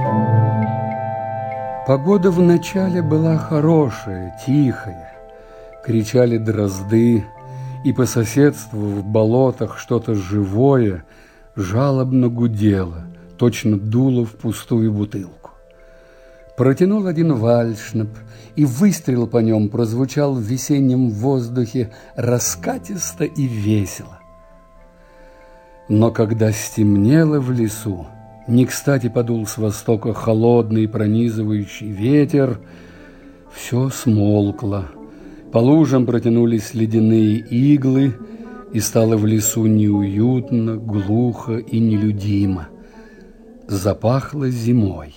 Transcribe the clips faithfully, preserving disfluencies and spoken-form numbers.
Погода вначале была хорошая, тихая. Кричали дрозды, и по соседству в болотах что-то живое жалобно гудело, точно дуло в пустую бутылку. Протянул один вальшнеп, и выстрел по нем прозвучал в весеннем воздухе раскатисто и весело. Но когда стемнело в лесу, не кстати подул с востока холодный пронизывающий ветер, все смолкло. По лужам протянулись ледяные иглы, и стало в лесу неуютно, глухо и нелюдимо. Запахло зимой.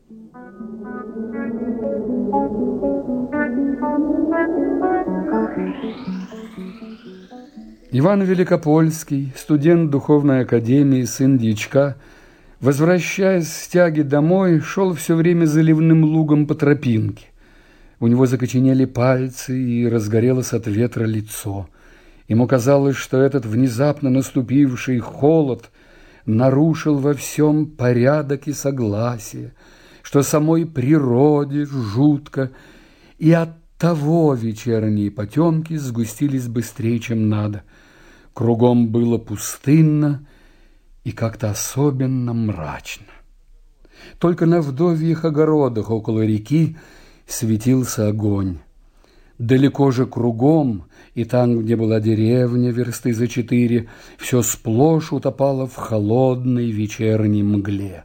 Иван Великопольский, студент духовной академии, сын дьячка, возвращаясь с тяги домой, шел все время заливным лугом по тропинке. У него закоченели пальцы и разгорелось от ветра лицо. Ему казалось, что этот внезапно наступивший холод нарушил во всем порядок и согласие, что самой природе жутко, и оттого вечерние потемки сгустились быстрее, чем надо. Кругом было пустынно и как-то особенно мрачно. Только на вдовьих огородах около реки светился огонь. Далеко же кругом, и там, где была деревня версты за четыре, все сплошь утопало в холодной вечерней мгле.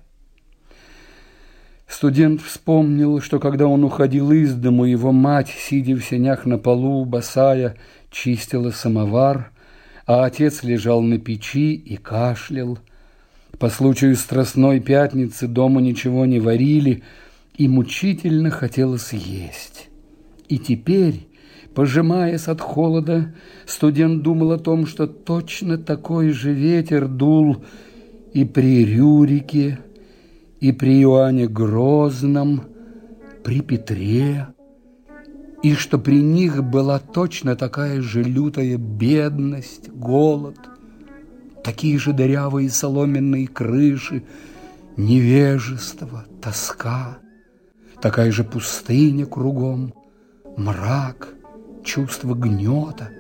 Студент вспомнил, что когда он уходил из дому, его мать, сидя в сенях на полу, босая, чистила самовар, а отец лежал на печи и кашлял. По случаю Страстной Пятницы дома ничего не варили, и мучительно хотелось есть. И теперь, пожимаясь от холода, студент думал о том, что точно такой же ветер дул и при Рюрике, и при Иоанне Грозном, при Петре, и что при них была точно такая же лютая бедность, голод, такие же дырявые соломенные крыши, невежество, тоска, такая же пустыня кругом, мрак, чувство гнета.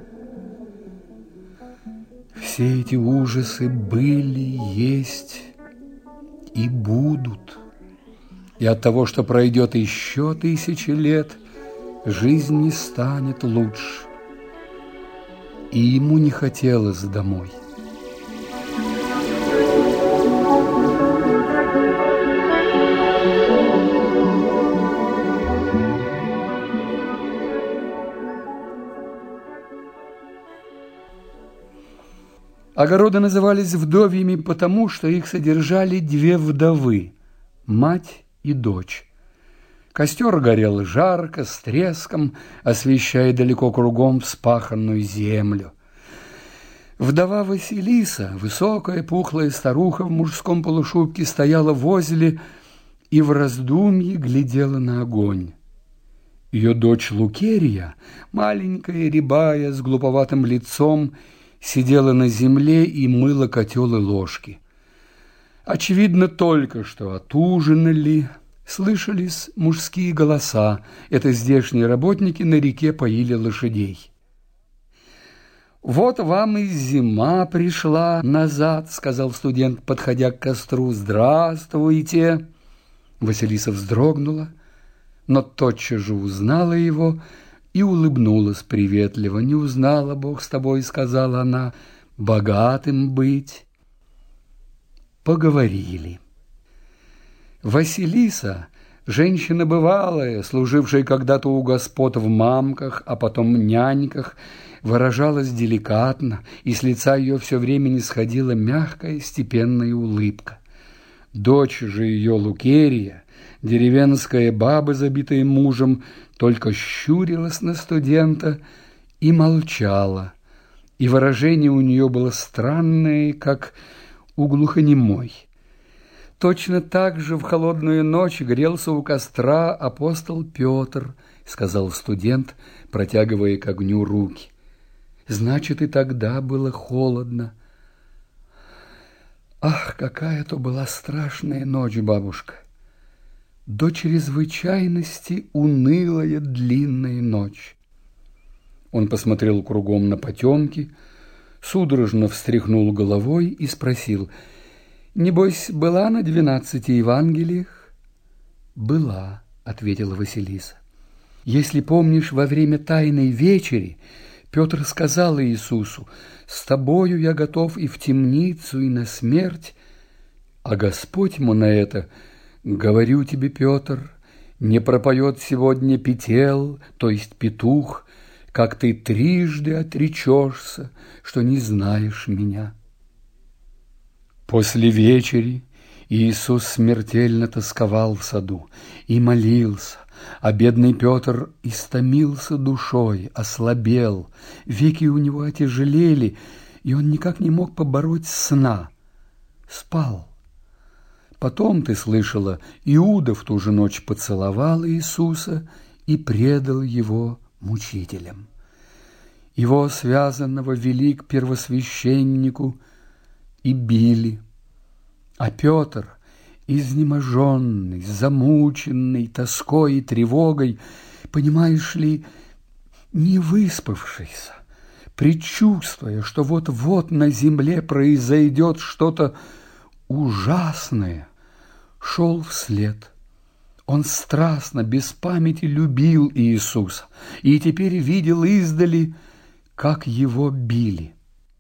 Все эти ужасы были, есть и будут. И от того, что пройдет еще тысячи лет, жизнь не станет лучше. И ему не хотелось домой. Огороды назывались вдовьими потому, что их содержали две вдовы – мать и дочь. Костер горел жарко, с треском, освещая далеко кругом вспаханную землю. Вдова Василиса, высокая, пухлая старуха в мужском полушубке, стояла возле и в раздумье глядела на огонь. Ее дочь Лукерья, маленькая, рябая, с глуповатым лицом, сидела на земле и мыла котел и ложки. Очевидно, только что отужинали, слышались мужские голоса. Это здешние работники на реке поили лошадей. «Вот вам и зима пришла назад», — сказал студент, подходя к костру. «Здравствуйте!» Василиса вздрогнула, но тотчас же узнала его и улыбнулась приветливо. «Не узнала, Бог с тобой», — сказала она, — «богатым быть». Поговорили. Василиса, женщина бывалая, служившая когда-то у господ в мамках, а потом няньках, выражалась деликатно, и с лица ее все время не сходила мягкая степенная улыбка. Дочь же ее, Лукерья, деревенская баба, забитая мужем, только щурилась на студента и молчала, и выражение у нее было странное, как у глухонемой. Точно так же в холодную ночь грелся у костра апостол Петр, сказал студент, протягивая к огню руки. Значит, и тогда было холодно. Ах, какая то была страшная ночь, бабушка! до чрезвычайности унылая длинная ночь. Он посмотрел кругом на потемки, судорожно встряхнул головой и спросил: «Небось, была на двенадцати Евангелиях?» «Была», — ответила Василиса. «Если помнишь, во время Тайной вечери Петр сказал Иисусу: «С тобою я готов и в темницу, и на смерть». А Господь ему на это: «Говорю тебе, Петр, не пропоет сегодня петел, то есть петух, как ты трижды отречешься, что не знаешь меня». После вечери Иисус смертельно тосковал в саду и молился, а бедный Петр истомился душой, ослабел, веки у него отяжелели, и он никак не мог побороть сна, спал. Потом, ты слышала, Иуда в ту же ночь поцеловал Иисуса и предал его мучителям. Его, связанного, вели к первосвященнику и били. А Петр, изнеможенный, замученный тоской и тревогой, понимаешь ли, не выспавшийся, предчувствуя, что вот-вот на земле произойдет что-то ужасное, шел вслед. Он страстно, без памяти любил Иисуса и теперь видел издали, как его били.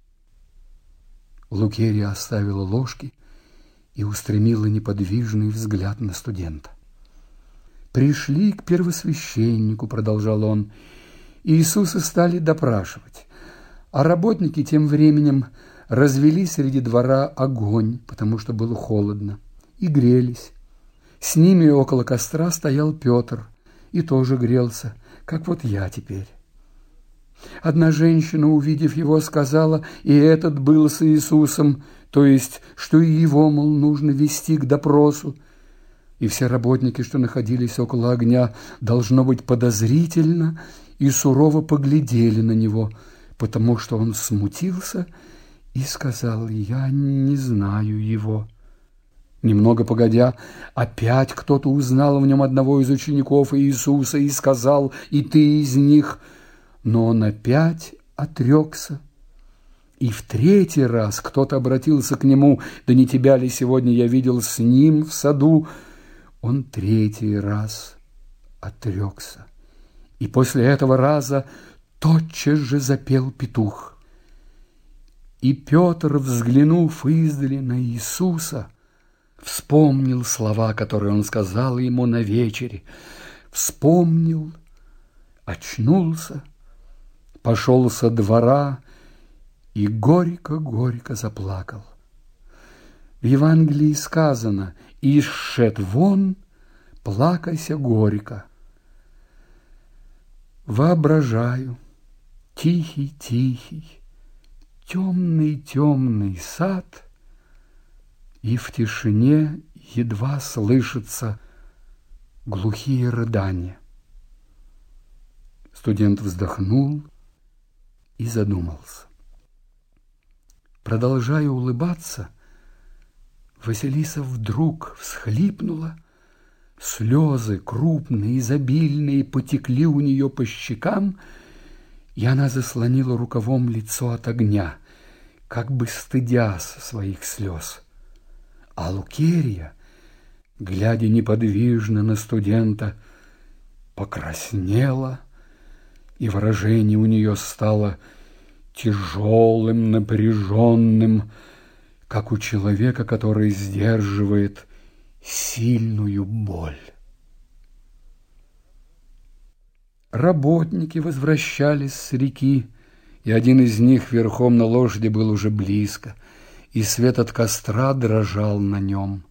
Лукерья оставила ложки и устремила неподвижный взгляд на студента. «Пришли к первосвященнику», — продолжал он, — «Иисуса стали допрашивать, а работники тем временем развели среди двора огонь, потому что было холодно, и грелись. С ними около костра стоял Петр и тоже грелся, как вот я теперь. Одна женщина, увидев его, сказала: и этот был с Иисусом, то есть, что и его, мол, нужно вести к допросу. И все работники, что находились около огня, должно быть подозрительно и сурово поглядели на него, потому что он смутился и сказал: я не знаю его. Немного погодя, опять кто-то узнал в нем одного из учеников Иисуса и сказал: и ты из них. Но он опять отрекся. И в третий раз кто-то обратился к нему: да не тебя ли сегодня я видел с ним в саду? Он третий раз отрекся. И после этого раза тотчас же запел петух. И Петр, взглянув издали на Иисуса, вспомнил слова, которые он сказал ему на вечере, вспомнил, очнулся, пошел со двора и горько-горько заплакал. В Евангелии сказано: «И шед вон, плакайся горько». Воображаю тихий-тихий, темный-темный сад, и в тишине едва слышатся глухие рыдания. Студент вздохнул и задумался. Продолжая улыбаться, Василиса вдруг всхлипнула, слезы крупные, изобильные потекли у нее по щекам, и она заслонила рукавом лицо от огня, как бы стыдясь своих слез. А Лукерья, глядя неподвижно на студента, покраснела, и выражение у нее стало тяжелым, напряженным, как у человека, который сдерживает сильную боль. Работники возвращались с реки, и один из них верхом на лошади был уже близко, и свет от костра дрожал на нем.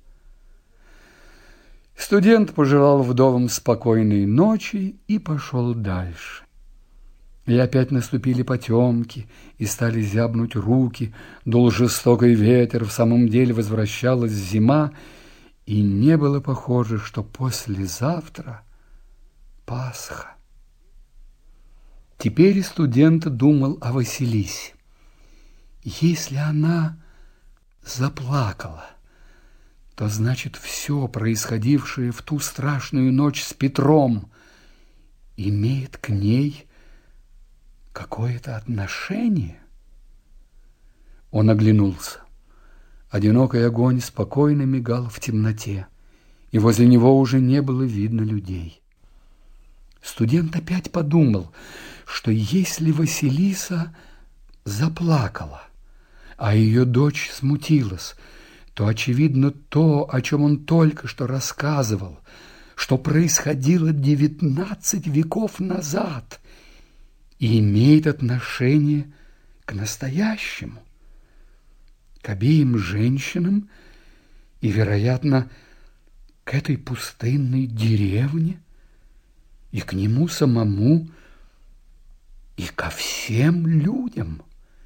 Студент пожелал вдовам спокойной ночи и пошел дальше. И опять наступили потемки, и стали зябнуть руки, дул жестокий ветер, в самом деле возвращалась зима, и не было похоже, что послезавтра Пасха. Теперь студент думал о Василисе. Если она заплакала, то значит все, происходившее в ту страшную ночь с Петром, имеет к ней какое-то отношение. Он оглянулся. Одинокий огонь спокойно мигал в темноте, и возле него уже не было видно людей. Студент опять подумал, что если Василиса заплакала, а ее дочь смутилась, то, очевидно, то, о чем он только что рассказывал, что происходило девятнадцать веков назад, и имеет отношение к настоящему, к обеим женщинам и, вероятно, к этой пустынной деревне, и к нему самому, и ко всем людям.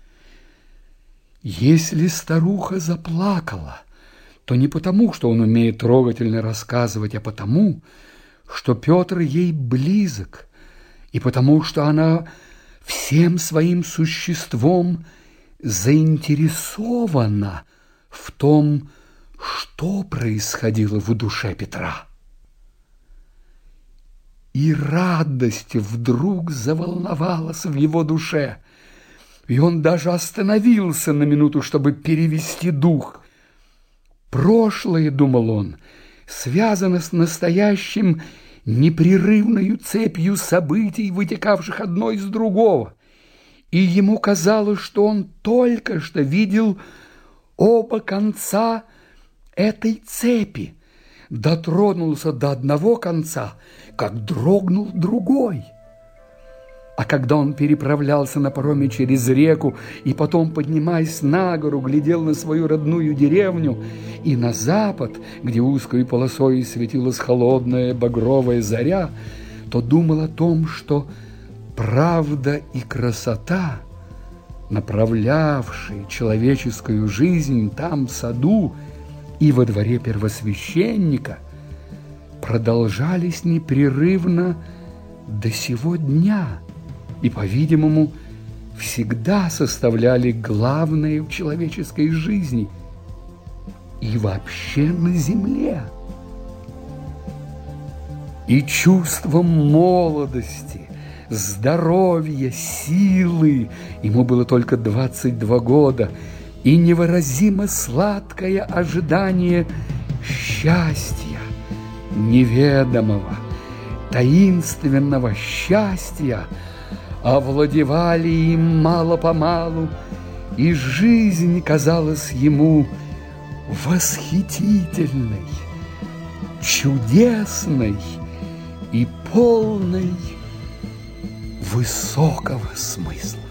Если старуха заплакала, то не потому, что он умеет трогательно рассказывать, а потому, что Петр ей близок, и потому, что она всем своим существом заинтересована в том, что происходило в душе Петра. И радость вдруг заволновалась в его душе, и он даже остановился на минуту, чтобы перевести дух. Прошлое, думал он, связано с настоящим непрерывною цепью событий, вытекавших одно из другого, и ему казалось, что он только что видел оба конца этой цепи, дотронулся до одного конца, как дрогнул другой. А когда он переправлялся на пароме через реку и потом, поднимаясь на гору, глядел на свою родную деревню и на запад, где узкой полосой светилась холодная багровая заря, то думал о том, что правда и красота, направлявшие человеческую жизнь там, в саду и во дворе первосвященника, продолжались непрерывно до сего дня и, по-видимому, всегда составляли главное в человеческой жизни и вообще на земле. И чувством молодости, здоровья, силы, ему было только двадцать два года, и невыразимо сладкое ожидание счастья, неведомого, таинственного счастья, овладевали им мало-помалу, и жизнь казалась ему восхитительной, чудесной и полной высокого смысла.